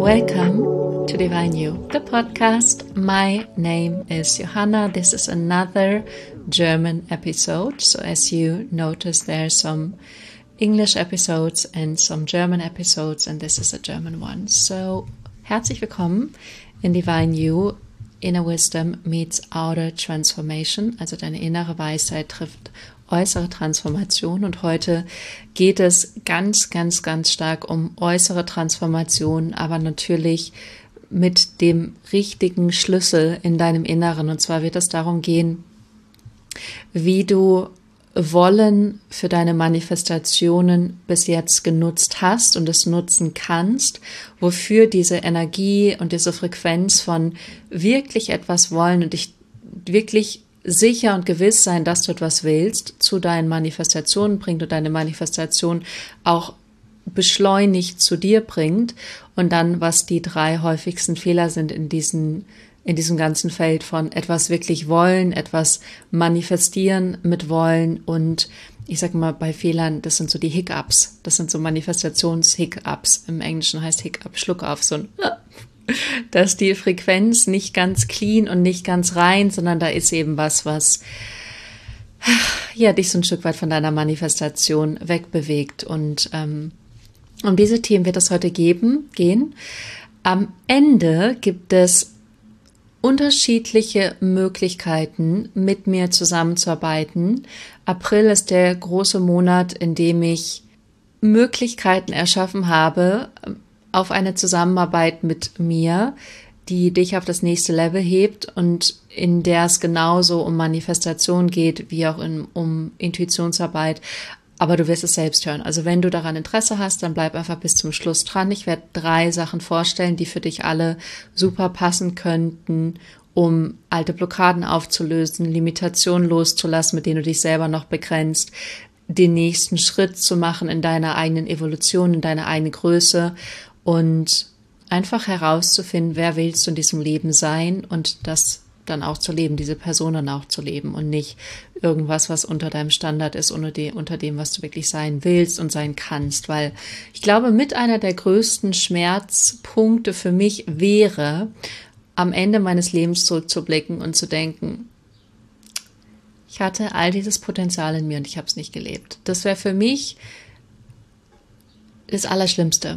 Welcome to Divine You, the podcast. My name is Johanna. This is another German episode. So as you notice, there are some English episodes and some German episodes, and this is a German one. So herzlich willkommen in Divine You. Inner Wisdom meets Outer Transformation, also deine innere Weisheit trifft äußere Transformation. Und heute geht es ganz stark um äußere Transformation, aber natürlich mit dem richtigen Schlüssel in deinem Inneren. Und zwar wird es darum gehen, wie du Wollen für deine Manifestationen bis jetzt genutzt hast und es nutzen kannst, wofür diese Energie und diese Frequenz von wirklich etwas wollen und dich wirklich sicher und gewiss sein, dass du etwas willst, zu deinen Manifestationen bringt und deine Manifestation auch beschleunigt zu dir bringt. Und dann, was die 3 häufigsten Fehler sind in diesem ganzen Feld von etwas wirklich wollen, etwas manifestieren mit wollen und ich sage mal bei Fehlern, das sind so die Hiccups, das sind so Manifestations-Hiccups, im Englischen heißt Hiccup, Schluck auf, so ein dass die Frequenz nicht ganz clean und nicht ganz rein, sondern da ist eben was ja dich so ein Stück weit von deiner Manifestation wegbewegt und um diese Themen wird es heute gehen. Am Ende gibt es unterschiedliche Möglichkeiten, mit mir zusammenzuarbeiten. April ist der große Monat, in dem ich Möglichkeiten erschaffen habe, auf eine Zusammenarbeit mit mir, die dich auf das nächste Level hebt und in der es genauso um Manifestation geht, wie auch um Intuitionsarbeit. Aber du wirst es selbst hören. Also wenn du daran Interesse hast, dann bleib einfach bis zum Schluss dran. Ich werde 3 Sachen vorstellen, die für dich alle super passen könnten, um alte Blockaden aufzulösen, Limitationen loszulassen, mit denen du dich selber noch begrenzt, den nächsten Schritt zu machen in deiner eigenen Evolution, in deiner eigenen Größe und einfach herauszufinden, wer willst du in diesem Leben sein und das dann auch zu leben, diese Person dann auch zu leben und nicht irgendwas, was unter deinem Standard ist, unter dem, was du wirklich sein willst und sein kannst, weil ich glaube, mit einer der größten Schmerzpunkte für mich wäre, am Ende meines Lebens zurückzublicken und zu denken, ich hatte all dieses Potenzial in mir und ich habe es nicht gelebt. Das wäre für mich das Allerschlimmste.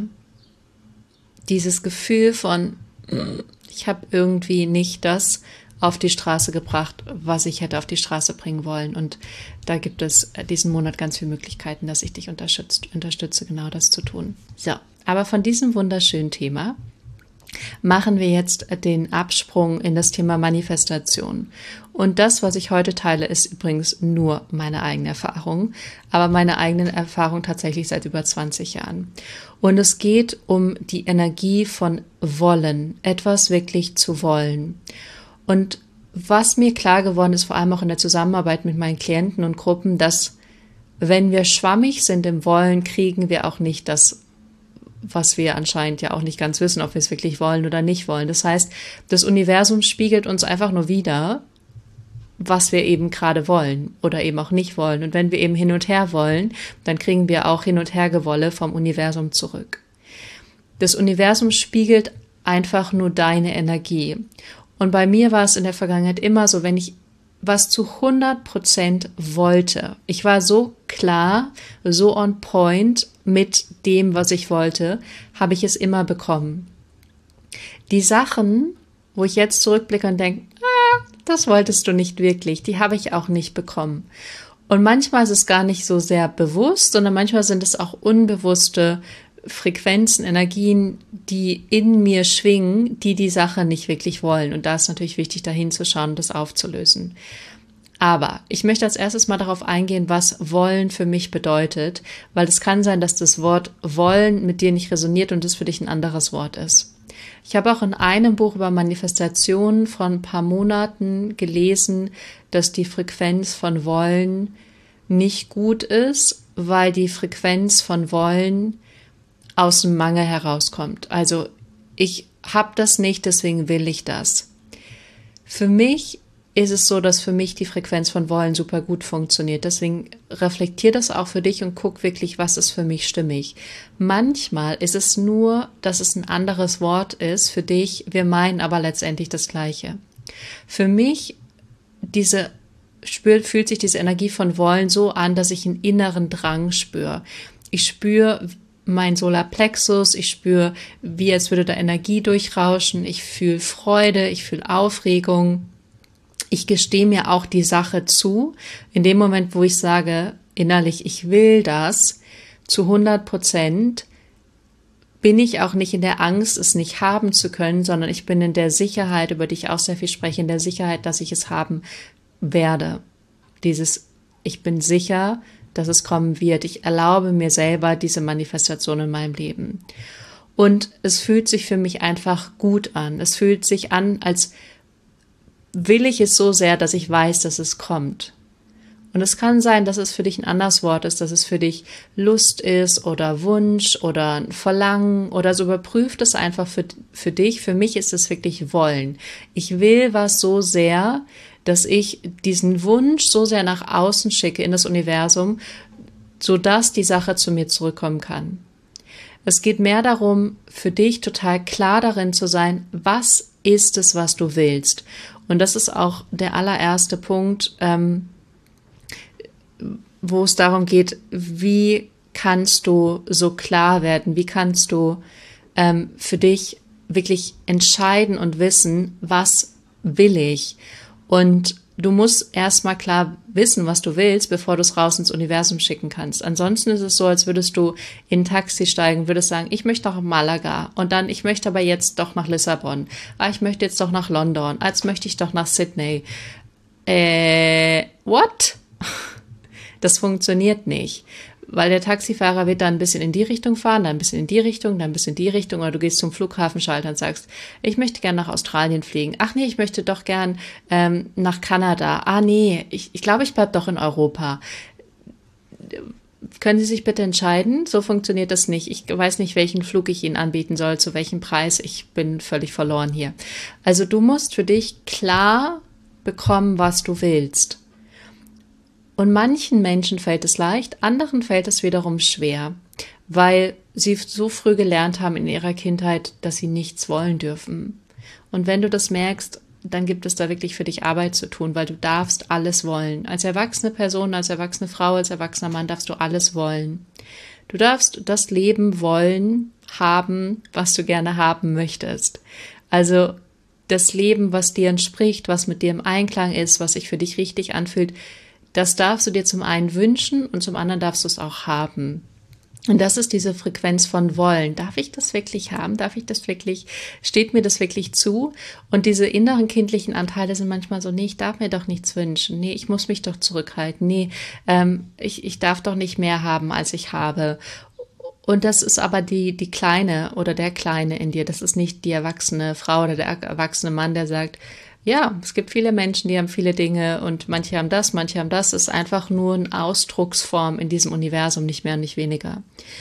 Dieses Gefühl von, ich habe irgendwie nicht das auf die Straße gebracht, was ich hätte auf die Straße bringen wollen. Und da gibt es diesen Monat ganz viele Möglichkeiten, dass ich dich unterstütze, genau das zu tun. So, aber von diesem wunderschönen Thema machen wir jetzt den Absprung in das Thema Manifestation. Und das, was ich heute teile, ist übrigens nur meine eigene Erfahrung, aber meine eigene Erfahrung tatsächlich seit über 20 Jahren. Und es geht um die Energie von Wollen, etwas wirklich zu wollen. Und was mir klar geworden ist, vor allem auch in der Zusammenarbeit mit meinen Klienten und Gruppen, dass wenn wir schwammig sind im Wollen, kriegen wir auch nicht das, was wir anscheinend ja auch nicht ganz wissen, ob wir es wirklich wollen oder nicht wollen. Das heißt, das Universum spiegelt uns einfach nur wider, was wir eben gerade wollen oder eben auch nicht wollen. Und wenn wir eben hin und her wollen, dann kriegen wir auch Hin- und Hergewolle vom Universum zurück. Das Universum spiegelt einfach nur deine Energie. Und bei mir war es in der Vergangenheit immer so, wenn ich was zu 100% wollte, ich war so klar, so on point mit dem, was ich wollte, habe ich es immer bekommen. Die Sachen, wo ich jetzt zurückblicke und denke, das wolltest du nicht wirklich, die habe ich auch nicht bekommen. Und manchmal ist es gar nicht so sehr bewusst, sondern manchmal sind es auch unbewusste Frequenzen, Energien, die in mir schwingen, die Sache nicht wirklich wollen. Und da ist natürlich wichtig, da hinzuschauen und das aufzulösen. Aber ich möchte als erstes mal darauf eingehen, was wollen für mich bedeutet, weil es kann sein, dass das Wort wollen mit dir nicht resoniert und es für dich ein anderes Wort ist. Ich habe auch in einem Buch über Manifestationen von ein paar Monaten gelesen, dass die Frequenz von wollen nicht gut ist, weil die Frequenz von wollen aus dem Mangel herauskommt. Also ich habe das nicht, deswegen will ich das. Für mich ist es so, dass für mich die Frequenz von Wollen super gut funktioniert. Deswegen reflektier das auch für dich und guck wirklich, was ist für mich stimmig. Manchmal ist es nur, dass es ein anderes Wort ist für dich. Wir meinen aber letztendlich das Gleiche. Für mich fühlt sich diese Energie von Wollen so an, dass ich einen inneren Drang spüre. Ich spüre mein Solarplexus, ich spüre, wie als würde da Energie durchrauschen. Ich fühle Freude, ich fühle Aufregung. Ich gestehe mir auch die Sache zu, in dem Moment, wo ich sage, innerlich, ich will das, zu 100%, bin ich auch nicht in der Angst, es nicht haben zu können, sondern ich bin in der Sicherheit, über die ich auch sehr viel spreche, in der Sicherheit, dass ich es haben werde. Ich bin sicher, dass es kommen wird. Ich erlaube mir selber diese Manifestation in meinem Leben. Und es fühlt sich für mich einfach gut an. Es fühlt sich an, als will ich es so sehr, dass ich weiß, dass es kommt. Und es kann sein, dass es für dich ein anderes Wort ist, dass es für dich Lust ist oder Wunsch oder ein Verlangen oder so. Überprüf das einfach für dich. Für mich ist es wirklich Wollen. Ich will was so sehr, dass ich diesen Wunsch so sehr nach außen schicke in das Universum, sodass die Sache zu mir zurückkommen kann. Es geht mehr darum, für dich total klar darin zu sein, was ist es, was du willst. Und das ist auch der allererste Punkt, wo es darum geht, wie kannst du so klar werden, wie kannst du für dich wirklich entscheiden und wissen, was will ich. Und du musst erstmal klar wissen, was du willst, bevor du es raus ins Universum schicken kannst. Ansonsten ist es so, als würdest du in ein Taxi steigen, würdest sagen, ich möchte nach Malaga und dann, ich möchte aber jetzt doch nach Lissabon. Ich möchte jetzt doch nach London. Jetzt möchte ich doch nach Sydney. What? Das funktioniert nicht. Weil der Taxifahrer wird dann ein bisschen in die Richtung fahren, dann ein bisschen in die Richtung, dann ein bisschen in die Richtung, oder du gehst zum Flughafenschalter und sagst, ich möchte gerne nach Australien fliegen. Ach nee, ich möchte doch gern nach Kanada. Nee, ich glaube, ich bleib doch in Europa. Können Sie sich bitte entscheiden? So funktioniert das nicht. Ich weiß nicht, welchen Flug ich Ihnen anbieten soll, zu welchem Preis. Ich bin völlig verloren hier. Also du musst für dich klar bekommen, was du willst. Und manchen Menschen fällt es leicht, anderen fällt es wiederum schwer, weil sie so früh gelernt haben in ihrer Kindheit, dass sie nichts wollen dürfen. Und wenn du das merkst, dann gibt es da wirklich für dich Arbeit zu tun, weil du darfst alles wollen. Als erwachsene Person, als erwachsene Frau, als erwachsener Mann darfst du alles wollen. Du darfst das Leben wollen, haben, was du gerne haben möchtest. Also das Leben, was dir entspricht, was mit dir im Einklang ist, was sich für dich richtig anfühlt, das darfst du dir zum einen wünschen und zum anderen darfst du es auch haben. Und das ist diese Frequenz von Wollen. Darf ich das wirklich haben? Darf ich das wirklich? Steht mir das wirklich zu? Und diese inneren kindlichen Anteile sind manchmal so, nee, ich darf mir doch nichts wünschen. Nee, ich muss mich doch zurückhalten. Nee, ich darf doch nicht mehr haben, als ich habe. Und das ist aber die Kleine oder der Kleine in dir. Das ist nicht die erwachsene Frau oder der erwachsene Mann, der sagt, ja, es gibt viele Menschen, die haben viele Dinge und manche haben das, manche haben das. Es ist einfach nur eine Ausdrucksform in diesem Universum, nicht mehr und nicht weniger.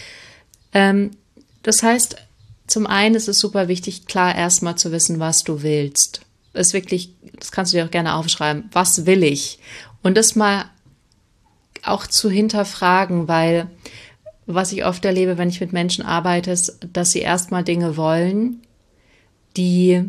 Das heißt, zum einen ist es super wichtig, klar erstmal zu wissen, was du willst. Das kannst du dir auch gerne aufschreiben. Was will ich? Und das mal auch zu hinterfragen, weil was ich oft erlebe, wenn ich mit Menschen arbeite, ist, dass sie erstmal Dinge wollen, die,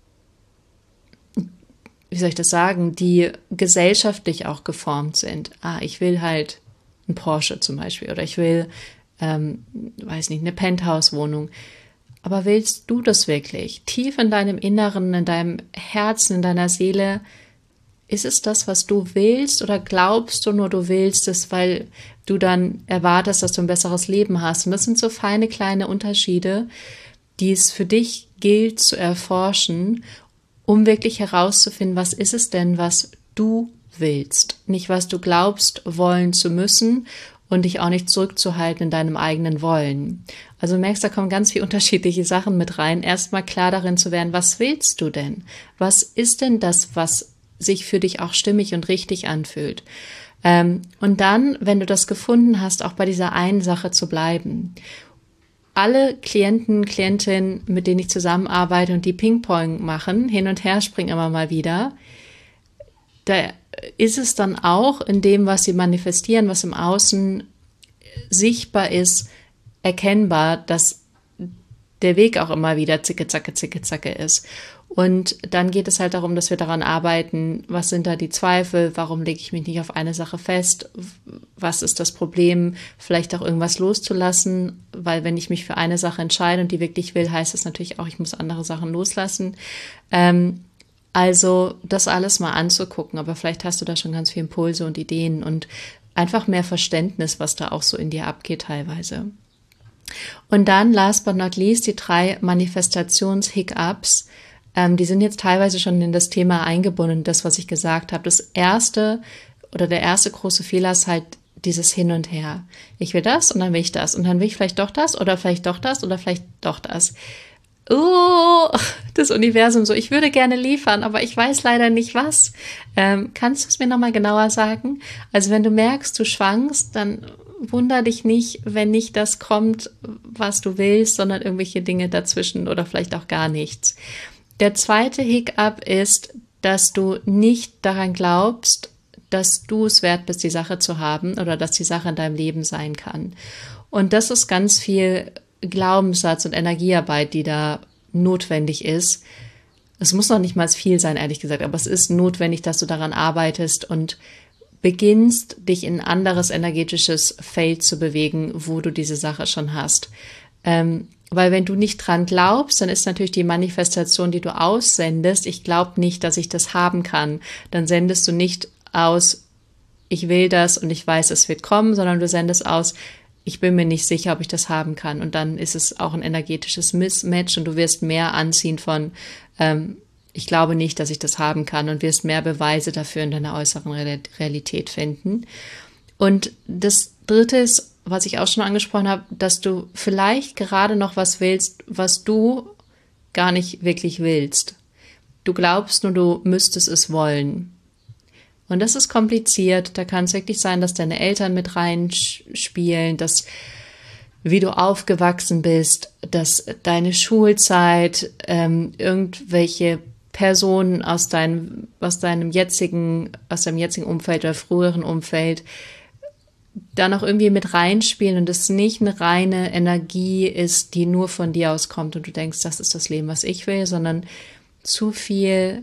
wie soll ich das sagen, die gesellschaftlich auch geformt sind. Ich will halt einen Porsche zum Beispiel oder ich will, weiß nicht, eine Penthouse-Wohnung. Aber willst du das wirklich? Tief in deinem Inneren, in deinem Herzen, in deiner Seele, ist es das, was du willst oder glaubst du nur, du willst es, weil du dann erwartest, dass du ein besseres Leben hast? Und das sind so feine kleine Unterschiede, die es für dich gilt zu erforschen, um wirklich herauszufinden, was ist es denn, was du willst. Nicht, was du glaubst, wollen zu müssen und dich auch nicht zurückzuhalten in deinem eigenen Wollen. Also du merkst, da kommen ganz viele unterschiedliche Sachen mit rein. Erstmal klar darin zu werden, was willst du denn? Was ist denn das, was sich für dich auch stimmig und richtig anfühlt? Und dann, wenn du das gefunden hast, auch bei dieser einen Sache zu bleiben. Alle Klienten, Klientinnen, mit denen ich zusammenarbeite und die Ping-Pong machen, hin und her springen immer mal wieder, da ist es dann auch in dem, was sie manifestieren, was im Außen sichtbar ist, erkennbar, dass der Weg auch immer wieder zicke, zacke ist. Und dann geht es halt darum, dass wir daran arbeiten, was sind da die Zweifel, warum lege ich mich nicht auf eine Sache fest, was ist das Problem, vielleicht auch irgendwas loszulassen, weil wenn ich mich für eine Sache entscheide und die wirklich will, heißt das natürlich auch, ich muss andere Sachen loslassen. Also das alles mal anzugucken, aber vielleicht hast du da schon ganz viele Impulse und Ideen und einfach mehr Verständnis, was da auch so in dir abgeht teilweise. Und dann, last but not least, die 3 Manifestations-Hiccups. Die sind jetzt teilweise schon in das Thema eingebunden, das, was ich gesagt habe. Das erste oder der erste große Fehler ist halt dieses Hin und Her. Ich will das und dann will ich das und dann will ich vielleicht doch das oder vielleicht doch das oder vielleicht doch das. Oh, das Universum so, ich würde gerne liefern, aber ich weiß leider nicht was. Kannst du es mir nochmal genauer sagen? Also wenn du merkst, du schwankst, dann wunder dich nicht, wenn nicht das kommt, was du willst, sondern irgendwelche Dinge dazwischen oder vielleicht auch gar nichts. Der zweite Hiccup ist, dass du nicht daran glaubst, dass du es wert bist, die Sache zu haben oder dass die Sache in deinem Leben sein kann. Und das ist ganz viel Glaubenssatz und Energiearbeit, die da notwendig ist. Es muss noch nicht mal viel sein, ehrlich gesagt, aber es ist notwendig, dass du daran arbeitest und beginnst, dich in ein anderes energetisches Feld zu bewegen, wo du diese Sache schon hast. Weil wenn du nicht dran glaubst, dann ist natürlich die Manifestation, die du aussendest, ich glaube nicht, dass ich das haben kann. Dann sendest du nicht aus, ich will das und ich weiß, es wird kommen, sondern du sendest aus, ich bin mir nicht sicher, ob ich das haben kann. Und dann ist es auch ein energetisches Mismatch und du wirst mehr anziehen von, ich glaube nicht, dass ich das haben kann und wirst mehr Beweise dafür in deiner äußeren Realität finden. Und das Dritte ist, was ich auch schon angesprochen habe, dass du vielleicht gerade noch was willst, was du gar nicht wirklich willst. Du glaubst nur, du müsstest es wollen. Und das ist kompliziert. Da kann es wirklich sein, dass deine Eltern mit reinspielen, dass wie du aufgewachsen bist, dass deine Schulzeit, irgendwelche Personen aus deinem jetzigen Umfeld oder früheren Umfeld da noch irgendwie mit reinspielen und es nicht eine reine Energie ist, die nur von dir auskommt und du denkst, das ist das Leben, was ich will, sondern zu viel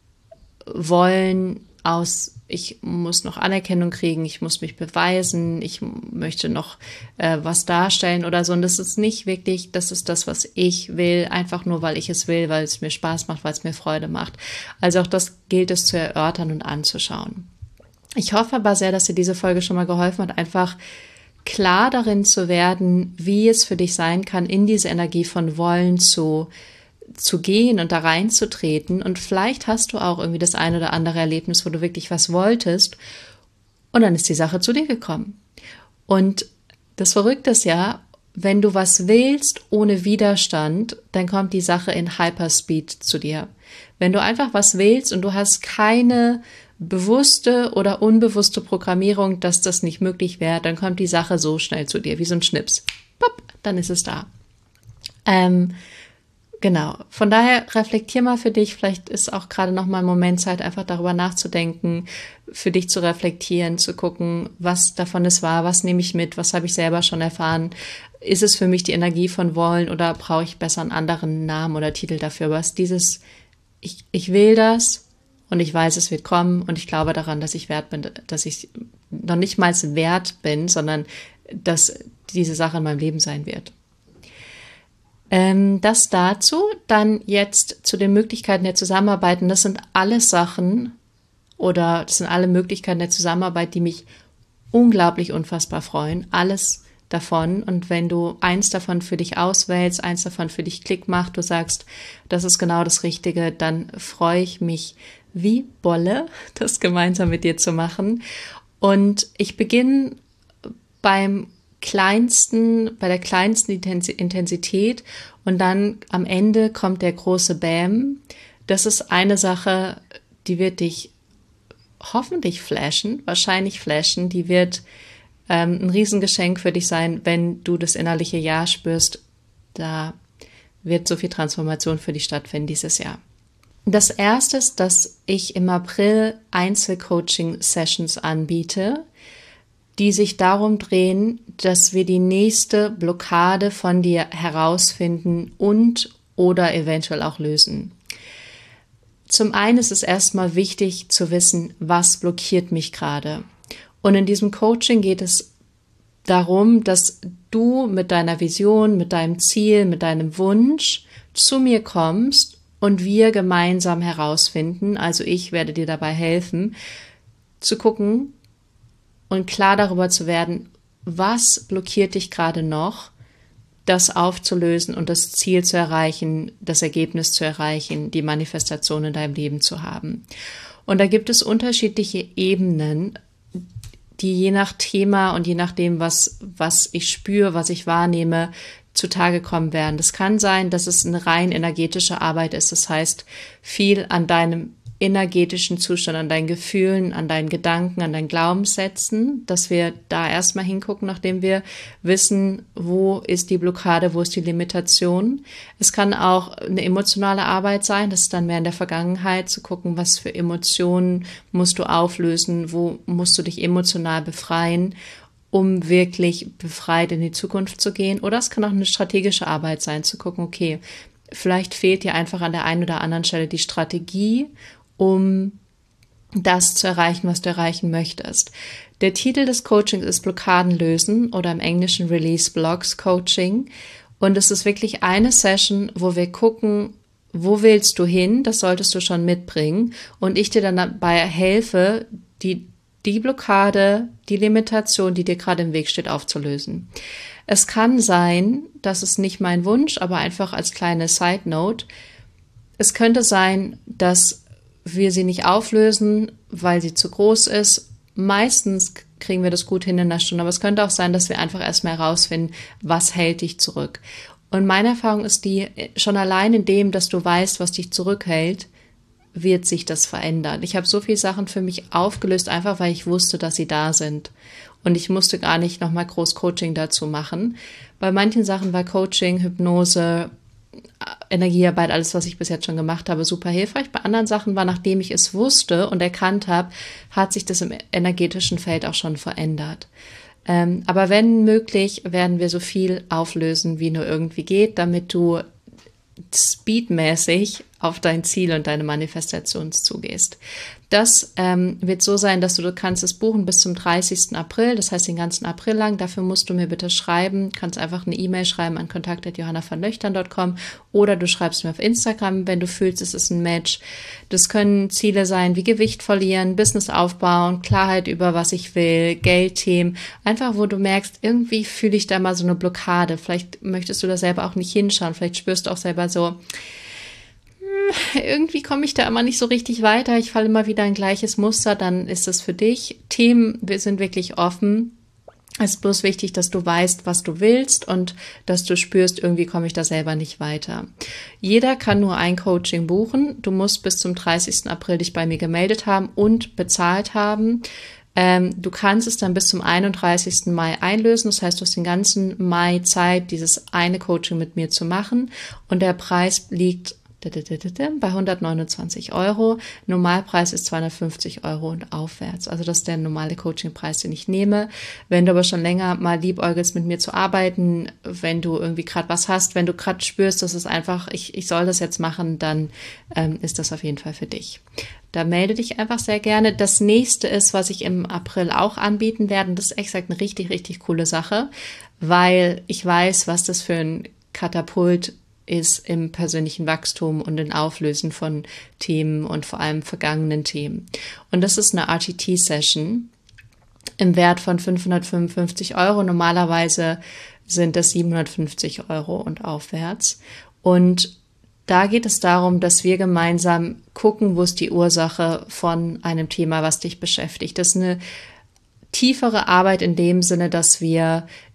Wollen aus, ich muss noch Anerkennung kriegen, ich muss mich beweisen, ich möchte noch was darstellen oder so. Und das ist nicht wirklich, das ist das, was ich will, einfach nur, weil ich es will, weil es mir Spaß macht, weil es mir Freude macht. Also auch das gilt es zu erörtern und anzuschauen. Ich hoffe aber sehr, dass dir diese Folge schon mal geholfen hat, einfach klar darin zu werden, wie es für dich sein kann, in diese Energie von Wollen zu gehen und da reinzutreten. Und vielleicht hast du auch irgendwie das ein oder andere Erlebnis, wo du wirklich was wolltest und dann ist die Sache zu dir gekommen. Und das Verrückte ist ja, wenn du was willst ohne Widerstand, dann kommt die Sache in Hyperspeed zu dir. Wenn du einfach was willst und du hast keine bewusste oder unbewusste Programmierung, dass das nicht möglich wäre, dann kommt die Sache so schnell zu dir, wie so ein Schnips. Pop, dann ist es da. Genau. Von daher reflektier mal für dich. Vielleicht ist auch gerade noch mal ein Moment Zeit, einfach darüber nachzudenken, für dich zu reflektieren, zu gucken, was davon es war, was nehme ich mit, was habe ich selber schon erfahren. Ist es für mich die Energie von Wollen oder brauche ich besser einen anderen Namen oder Titel dafür? Was dieses, ich will das und ich weiß, es wird kommen und ich glaube daran, dass ich wert bin, dass ich noch nicht mal wert bin, sondern dass diese Sache in meinem Leben sein wird. Das dazu, dann jetzt zu den Möglichkeiten der Zusammenarbeit. Und das sind alles Sachen oder das sind alle Möglichkeiten der Zusammenarbeit, die mich unglaublich unfassbar freuen. Alles davon. Und wenn du eins davon für dich auswählst, eins davon für dich Klick macht, du sagst, das ist genau das Richtige, dann freue ich mich wie Bolle, das gemeinsam mit dir zu machen. Und ich beginne bei der kleinsten Intensität und dann am Ende kommt der große Bam. Das ist eine Sache, die wird dich hoffentlich wahrscheinlich flashen, die wird ein Riesengeschenk für dich sein, wenn du das innerliche Ja spürst. Da wird so viel Transformation für dich stattfinden dieses Jahr. Das erste ist, dass ich im April Einzelcoaching-Sessions anbiete, die sich darum drehen, dass wir die nächste Blockade von dir herausfinden und oder eventuell auch lösen. Zum einen ist es erstmal wichtig zu wissen, was blockiert mich gerade. Und in diesem Coaching geht es darum, dass du mit deiner Vision, mit deinem Ziel, mit deinem Wunsch zu mir kommst und wir gemeinsam herausfinden, also ich werde dir dabei helfen, zu gucken und klar darüber zu werden, was blockiert dich gerade noch, das aufzulösen und das Ziel zu erreichen, das Ergebnis zu erreichen, die Manifestation in deinem Leben zu haben. Und da gibt es unterschiedliche Ebenen, die je nach Thema und je nachdem, was ich spüre, was ich wahrnehme, zutage kommen werden. Das kann sein, dass es eine rein energetische Arbeit ist. Das heißt, viel an deinem energetischen Zustand, an deinen Gefühlen, an deinen Gedanken, an deinen Glaubenssätzen, dass wir da erstmal hingucken, nachdem wir wissen, wo ist die Blockade, wo ist die Limitation. Es kann auch eine emotionale Arbeit sein, das ist dann mehr in der Vergangenheit, zu gucken, was für Emotionen musst du auflösen, wo musst du dich emotional befreien, um wirklich befreit in die Zukunft zu gehen. Oder es kann auch eine strategische Arbeit sein, zu gucken, okay, vielleicht fehlt dir einfach an der einen oder anderen Stelle die Strategie, um das zu erreichen, was du erreichen möchtest. Der Titel des Coachings ist Blockaden lösen oder im Englischen Release Blocks Coaching. Und es ist wirklich eine Session, wo wir gucken, wo willst du hin? Das solltest du schon mitbringen. Und ich dir dann dabei helfe, die Blockade, die Limitation, die dir gerade im Weg steht, aufzulösen. Es kann sein, das ist nicht mein Wunsch, aber einfach als kleine Side Note, es könnte sein, dass wir sie nicht auflösen, weil sie zu groß ist. Meistens kriegen wir das gut hin in einer Stunde, aber es könnte auch sein, dass wir einfach erstmal herausfinden, was hält dich zurück. Und meine Erfahrung ist die, schon allein in dem, dass du weißt, was dich zurückhält, wird sich das verändern. Ich habe so viele Sachen für mich aufgelöst, einfach weil ich wusste, dass sie da sind. Und ich musste gar nicht nochmal groß Coaching dazu machen. Bei manchen Sachen war Coaching, Hypnose, Energiearbeit, alles, was ich bis jetzt schon gemacht habe, super hilfreich. Bei anderen Sachen war, nachdem ich es wusste und erkannt habe, hat sich das im energetischen Feld auch schon verändert. Aber wenn möglich, werden wir so viel auflösen, wie nur irgendwie geht, damit du speedmäßig auf dein Ziel und deine Manifestation zugehst. Das wird so sein, dass du kannst es buchen bis zum 30. April, das heißt den ganzen April lang. Dafür musst du mir bitte schreiben, kannst einfach eine E-Mail schreiben an kontakt@johannavanlöchtern.com oder du schreibst mir auf Instagram, wenn du fühlst, es ist ein Match. Das können Ziele sein wie Gewicht verlieren, Business aufbauen, Klarheit über was ich will, Geldthemen. Einfach, wo du merkst, irgendwie fühle ich da mal so eine Blockade. Vielleicht möchtest du da selber auch nicht hinschauen, vielleicht spürst du auch selber so, irgendwie komme ich da immer nicht so richtig weiter, ich falle immer wieder in ein gleiches Muster, dann ist es für dich. Themen, wir sind wirklich offen. Es ist bloß wichtig, dass du weißt, was du willst und dass du spürst, irgendwie komme ich da selber nicht weiter. Jeder kann nur ein Coaching buchen. Du musst bis zum 30. April dich bei mir gemeldet haben und bezahlt haben. Du kannst es dann bis zum 31. Mai einlösen. Das heißt, du hast den ganzen Mai Zeit, dieses eine Coaching mit mir zu machen. Und der Preis liegt bei 129 Euro. Normalpreis ist 250 Euro und aufwärts. Also das ist der normale Coachingpreis, den ich nehme. Wenn du aber schon länger mal liebäugelst, mit mir zu arbeiten, wenn du irgendwie gerade was hast, wenn du gerade spürst, dass es einfach, ich soll das jetzt machen, dann ist das auf jeden Fall für dich. Da melde dich einfach sehr gerne. Das nächste ist, was ich im April auch anbieten werde. Das ist echt gesagt eine richtig, richtig coole Sache, weil ich weiß, was das für ein Katapult ist im persönlichen Wachstum und im Auflösen von Themen und vor allem vergangenen Themen. Und das ist eine RTT-Session im Wert von 555 Euro. Normalerweise sind das 750 Euro und aufwärts. Und da geht es darum, dass wir gemeinsam gucken, wo ist die Ursache von einem Thema, was dich beschäftigt. Das ist eine tiefere Arbeit in dem Sinne, dass wir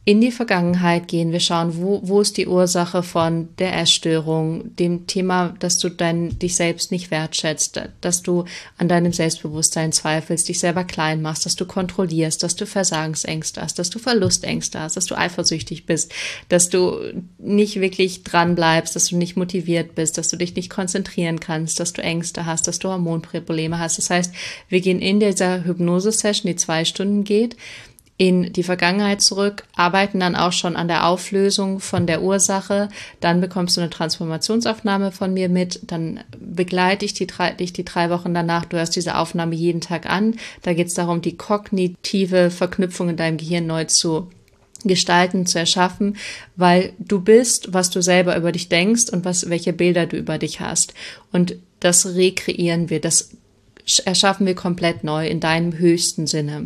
in die Vergangenheit gehen. Wir schauen, wo ist die Ursache von der Essstörung, dem Thema, dass du dich selbst nicht wertschätzt, dass du an deinem Selbstbewusstsein zweifelst, dich selber klein machst, dass du kontrollierst, dass du Versagensängste hast, dass du Verlustängste hast, dass du eifersüchtig bist, dass du nicht wirklich dran bleibst, dass du nicht motiviert bist, dass du dich nicht konzentrieren kannst, dass du Ängste hast, dass du Hormonprobleme hast. Das heißt, wir gehen in dieser Hypnose-Session, die 2 Stunden geht, in die Vergangenheit zurück, arbeiten dann auch schon an der Auflösung von der Ursache. Dann bekommst du eine Transformationsaufnahme von mir mit. Dann begleite ich dich die 3 Wochen danach. Du hörst diese Aufnahme jeden Tag an. Da geht es darum, die kognitive Verknüpfung in deinem Gehirn neu zu gestalten, zu erschaffen, weil du bist, was du selber über dich denkst und welche Bilder du über dich hast. Und das rekreieren wir, das erschaffen wir komplett neu in deinem höchsten Sinne.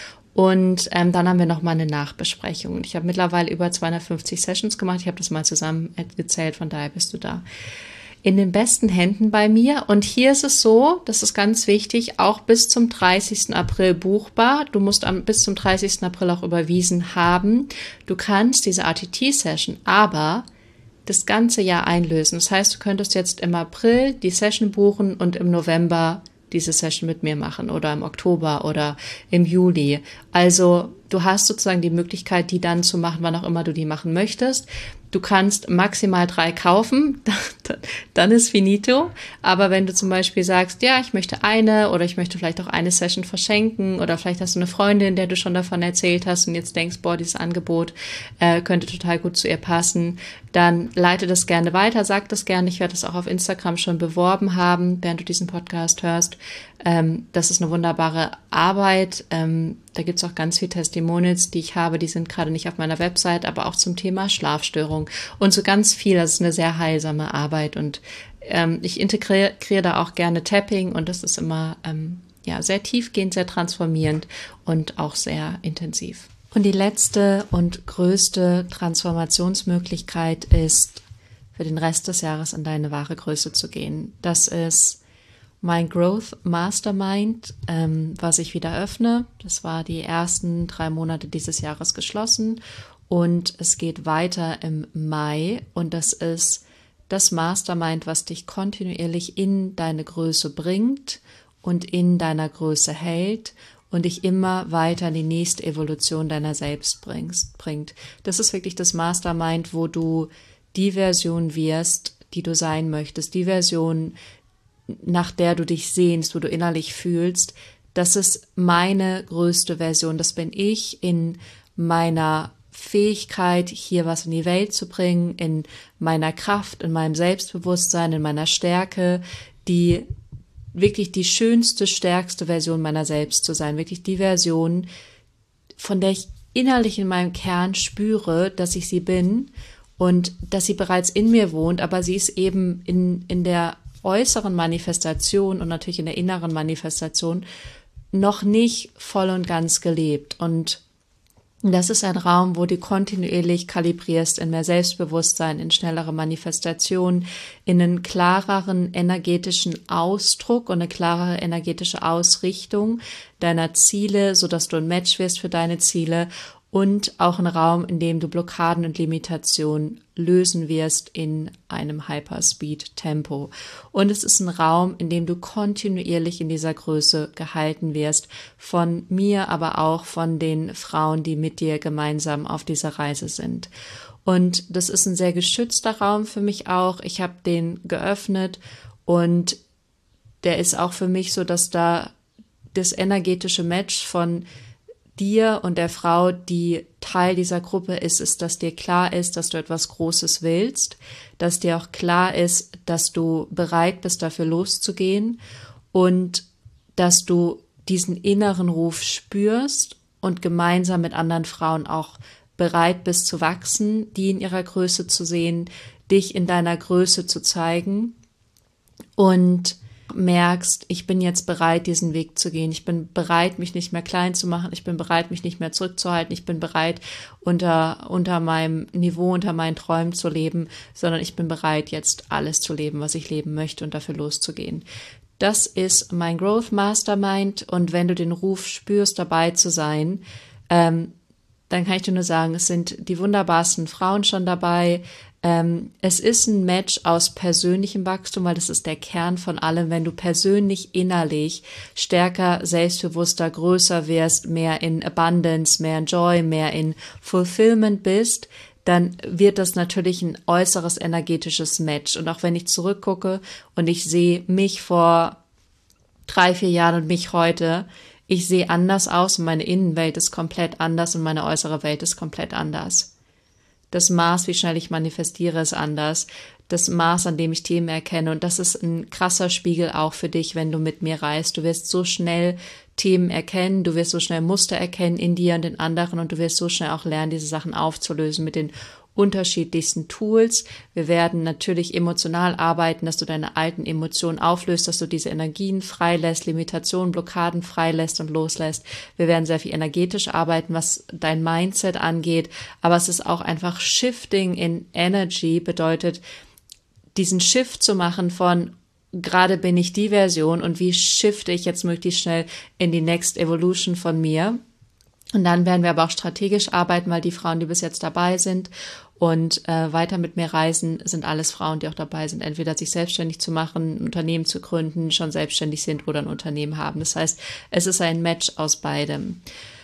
Und dann haben wir nochmal eine Nachbesprechung. Ich habe mittlerweile über 250 Sessions gemacht. Ich habe das mal zusammen gezählt, von daher bist du da in den besten Händen bei mir. Und hier ist es so, das ist ganz wichtig, auch bis zum 30. April buchbar. Du musst bis zum 30. April auch überwiesen haben. Du kannst diese RTT-Session aber das ganze Jahr einlösen. Das heißt, du könntest jetzt im April die Session buchen und im November diese Session mit mir machen oder im Oktober oder im Juli. Also du hast sozusagen die Möglichkeit, die dann zu machen, wann auch immer du die machen möchtest. Du kannst maximal 3 kaufen, dann ist finito. Aber wenn du zum Beispiel sagst, ja, ich möchte eine oder ich möchte vielleicht auch eine Session verschenken oder vielleicht hast du eine Freundin, der du schon davon erzählt hast und jetzt denkst, boah, dieses Angebot könnte total gut zu ihr passen, dann leite das gerne weiter, sag das gerne. Ich werde das auch auf Instagram schon beworben haben, während du diesen Podcast hörst. Das ist eine wunderbare Arbeit. Da gibt es auch ganz viele Testimonials, die ich habe, die sind gerade nicht auf meiner Website, aber auch zum Thema Schlafstörung und so ganz viel. Das ist eine sehr heilsame Arbeit und ich integriere da auch gerne Tapping und das ist immer sehr tiefgehend, sehr transformierend und auch sehr intensiv. Und die letzte und größte Transformationsmöglichkeit ist, für den Rest des Jahres in deine wahre Größe zu gehen. Das ist mein Growth Mastermind, was ich wieder öffne. Das war die ersten 3 Monate dieses Jahres geschlossen und es geht weiter im Mai und das ist das Mastermind, was dich kontinuierlich in deine Größe bringt und in deiner Größe hält und dich immer weiter in die nächste Evolution deiner selbst bringt. Das ist wirklich das Mastermind, wo du die Version wirst, die du sein möchtest, die Version, nach der du dich sehnst, wo du innerlich fühlst. Das ist meine größte Version. Das bin ich in meiner Fähigkeit, hier was in die Welt zu bringen, in meiner Kraft, in meinem Selbstbewusstsein, in meiner Stärke, die wirklich die schönste, stärkste Version meiner selbst zu sein. Wirklich die Version, von der ich innerlich in meinem Kern spüre, dass ich sie bin und dass sie bereits in mir wohnt, aber sie ist eben in der äußeren Manifestation und natürlich in der inneren Manifestation noch nicht voll und ganz gelebt. Und das ist ein Raum, wo du kontinuierlich kalibrierst in mehr Selbstbewusstsein, in schnellere Manifestation, in einen klareren energetischen Ausdruck und eine klarere energetische Ausrichtung deiner Ziele, sodass du ein Match wirst für deine Ziele und auch ein Raum, in dem du Blockaden und Limitationen lösen wirst in einem Hyperspeed-Tempo. Und es ist ein Raum, in dem du kontinuierlich in dieser Größe gehalten wirst, von mir, aber auch von den Frauen, die mit dir gemeinsam auf dieser Reise sind. Und das ist ein sehr geschützter Raum für mich auch. Ich habe den geöffnet und der ist auch für mich so, dass da das energetische Match von dir und der Frau, die Teil dieser Gruppe ist, dass dir klar ist, dass du etwas Großes willst, dass dir auch klar ist, dass du bereit bist, dafür loszugehen und dass du diesen inneren Ruf spürst und gemeinsam mit anderen Frauen auch bereit bist zu wachsen, die in ihrer Größe zu sehen, dich in deiner Größe zu zeigen und merkst, ich bin jetzt bereit, diesen Weg zu gehen. Ich bin bereit, mich nicht mehr klein zu machen. Ich bin bereit, mich nicht mehr zurückzuhalten. Ich bin bereit, unter meinem Niveau, unter meinen Träumen zu leben, sondern ich bin bereit, jetzt alles zu leben, was ich leben möchte und dafür loszugehen. Das ist mein Growth Mastermind und wenn du den Ruf spürst, dabei zu sein, dann kann ich dir nur sagen, es sind die wunderbarsten Frauen schon dabei. Es ist ein Match aus persönlichem Wachstum, weil das ist der Kern von allem. Wenn du persönlich, innerlich stärker, selbstbewusster, größer wirst, mehr in Abundance, mehr in Joy, mehr in Fulfillment bist, dann wird das natürlich ein äußeres energetisches Match. Und auch wenn ich zurückgucke und ich sehe mich vor 3-4 Jahren und mich heute, ich sehe anders aus und meine Innenwelt ist komplett anders und meine äußere Welt ist komplett anders. Das Maß, wie schnell ich manifestiere, ist anders. Das Maß, an dem ich Themen erkenne. Und das ist ein krasser Spiegel auch für dich, wenn du mit mir reist. Du wirst so schnell Themen erkennen, du wirst so schnell Muster erkennen in dir und in anderen und du wirst so schnell auch lernen, diese Sachen aufzulösen mit den unterschiedlichsten Tools. Wir werden natürlich emotional arbeiten, dass du deine alten Emotionen auflöst, dass du diese Energien freilässt, Limitationen, Blockaden freilässt und loslässt. Wir werden sehr viel energetisch arbeiten, was dein Mindset angeht, aber es ist auch einfach Shifting in Energy, bedeutet, diesen Shift zu machen von gerade bin ich die Version und wie shifte ich jetzt möglichst schnell in die Next Evolution von mir. Und dann werden wir aber auch strategisch arbeiten, weil die Frauen, die bis jetzt dabei sind und weiter mit mir reisen, sind alles Frauen, die auch dabei sind, entweder sich selbstständig zu machen, ein Unternehmen zu gründen, schon selbstständig sind oder ein Unternehmen haben. Das heißt, es ist ein Match aus beidem.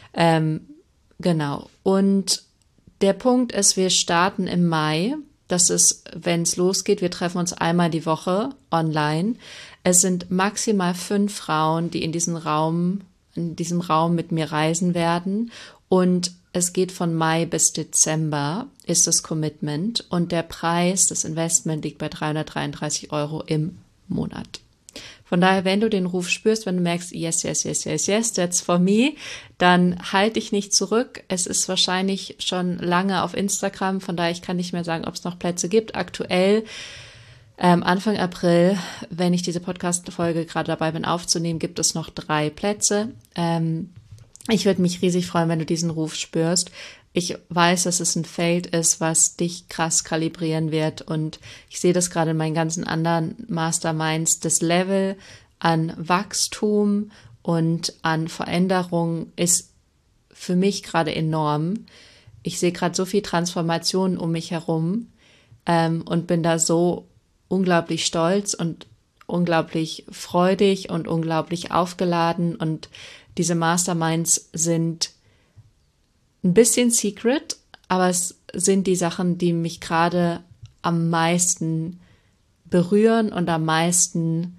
Genau. Und der Punkt ist, wir starten im Mai. Das ist, wenn es losgeht, wir treffen uns einmal die Woche online. Es sind maximal 5 Frauen, die in diesem Raum mit mir reisen werden und es geht von Mai bis Dezember, ist das Commitment und der Preis, das Investment liegt bei 333 € im Monat. Von daher, wenn du den Ruf spürst, wenn du merkst, yes, that's for me, dann halt dich nicht zurück. Es ist wahrscheinlich schon lange auf Instagram, von daher ich kann nicht mehr sagen, ob es noch Plätze gibt. Aktuell Anfang April, wenn ich diese Podcast-Folge gerade dabei bin aufzunehmen, gibt es noch 3 Plätze. Ich würde mich riesig freuen, wenn du diesen Ruf spürst. Ich weiß, dass es ein Feld ist, was dich krass kalibrieren wird und ich sehe das gerade in meinen ganzen anderen Masterminds. Das Level an Wachstum und an Veränderung ist für mich gerade enorm. Ich sehe gerade so viel Transformation um mich herum und bin da so unglaublich stolz und unglaublich freudig und unglaublich aufgeladen und diese Masterminds sind ein bisschen secret, aber es sind die Sachen, die mich gerade am meisten berühren und am meisten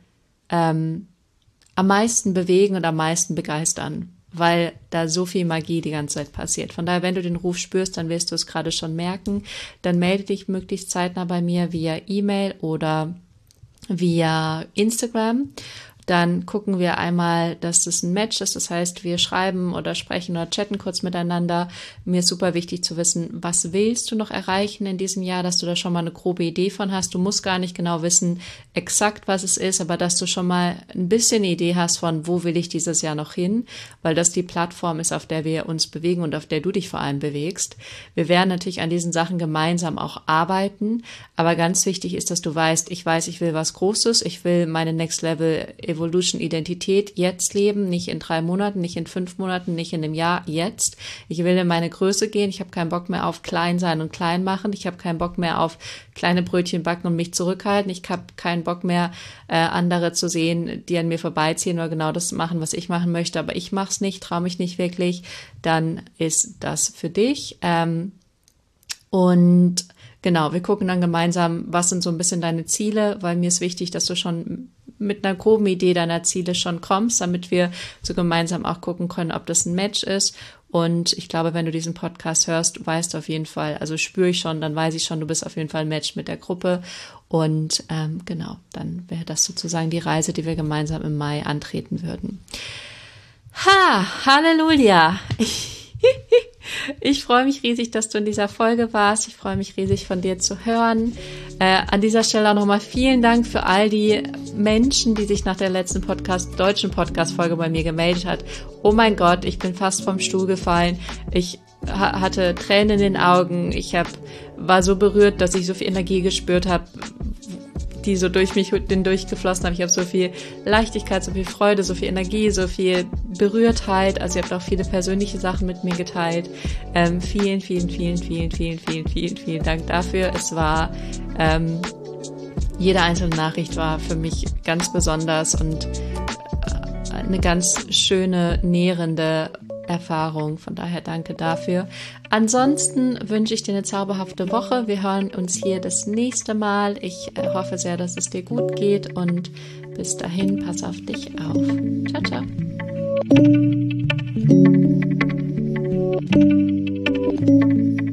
bewegen und am meisten begeistern, weil da so viel Magie die ganze Zeit passiert. Von daher, wenn du den Ruf spürst, dann wirst du es gerade schon merken. Dann melde dich möglichst zeitnah bei mir via E-Mail oder via Instagram. Dann gucken wir einmal, dass das ein Match ist. Das heißt, wir schreiben oder sprechen oder chatten kurz miteinander. Mir ist super wichtig zu wissen, was willst du noch erreichen in diesem Jahr, dass du da schon mal eine grobe Idee von hast. Du musst gar nicht genau wissen, exakt was es ist, aber dass du schon mal ein bisschen eine Idee hast von, wo will ich dieses Jahr noch hin, weil das die Plattform ist, auf der wir uns bewegen und auf der du dich vor allem bewegst. Wir werden natürlich an diesen Sachen gemeinsam auch arbeiten, aber ganz wichtig ist, dass du weißt, ich will was Großes, ich will meine Next Level Evolution Identität jetzt leben, nicht in 3 Monaten, nicht in 5 Monaten, nicht in einem Jahr, jetzt. Ich will in meine Größe gehen, ich habe keinen Bock mehr auf klein sein und klein machen, ich habe keinen Bock mehr auf kleine Brötchen backen und mich zurückhalten, ich habe keinen Bock mehr, andere zu sehen, die an mir vorbeiziehen oder genau das machen, was ich machen möchte, aber ich mache es nicht, traue mich nicht wirklich, dann ist das für dich. Und genau, wir gucken dann gemeinsam, was sind so ein bisschen deine Ziele, weil mir ist wichtig, dass du schon mit einer groben Idee deiner Ziele schon kommst, damit wir so gemeinsam auch gucken können, ob das ein Match ist. Und ich glaube, wenn du diesen Podcast hörst, weißt du auf jeden Fall, also spüre ich schon, dann weiß ich schon, du bist auf jeden Fall ein Match mit der Gruppe. Und genau, dann wäre das sozusagen die Reise, die wir gemeinsam im Mai antreten würden. Halleluja! Ich freue mich riesig, dass du in dieser Folge warst. Ich freue mich riesig, von dir zu hören. An dieser Stelle auch nochmal vielen Dank für all die Menschen, die sich nach der letzten deutschen Podcast-Folge bei mir gemeldet hat. Oh mein Gott, ich bin fast vom Stuhl gefallen. Ich hatte Tränen in den Augen. Ich war so berührt, dass ich so viel Energie gespürt habe, die so durch mich hindurchgeflossen haben. Ich habe so viel Leichtigkeit, so viel Freude, so viel Energie, so viel Berührtheit. Also ihr habt auch viele persönliche Sachen mit mir geteilt. Vielen, vielen, vielen, vielen, vielen, vielen, vielen, vielen Dank dafür. Es war, jede einzelne Nachricht war für mich ganz besonders und eine ganz schöne, nährende Erfahrung. Von daher danke dafür. Ansonsten wünsche ich dir eine zauberhafte Woche. Wir hören uns hier das nächste Mal. Ich hoffe sehr, dass es dir gut geht und bis dahin, pass auf dich auf. Ciao, ciao.